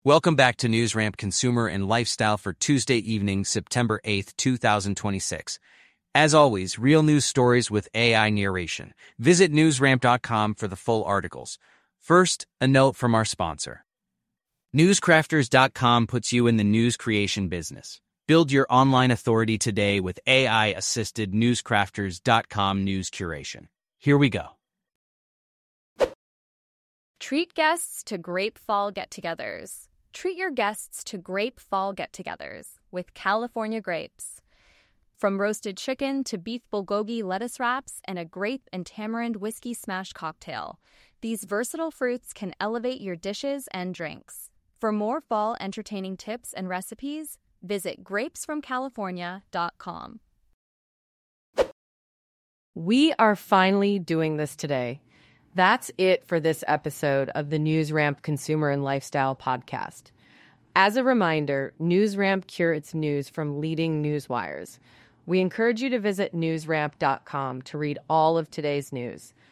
Welcome back to NewsRamp Consumer and Lifestyle for Tuesday evening, September 8th, 2026. As always, real news stories with AI narration. Visit newsramp.com for the full articles. First, a note from our sponsor. Newscrafters.com puts you in the news creation business. Build your online authority today with AI-assisted Newscrafters.com news curation. Here we go. Treat guests to Grape Fall get-togethers. Treat your guests to Grape Fall get-togethers with California grapes. From roasted chicken to beef bulgogi lettuce wraps and a grape and tamarind whiskey smash cocktail, these versatile fruits can elevate your dishes and drinks. For more fall entertaining tips and recipes, visit grapesfromcalifornia.com. We are finally doing this today. That's it for this episode of the NewsRamp Consumer and Lifestyle podcast. As a reminder, NewsRamp curates news from leading news wires. We encourage you to visit newsramp.com to read all of today's news.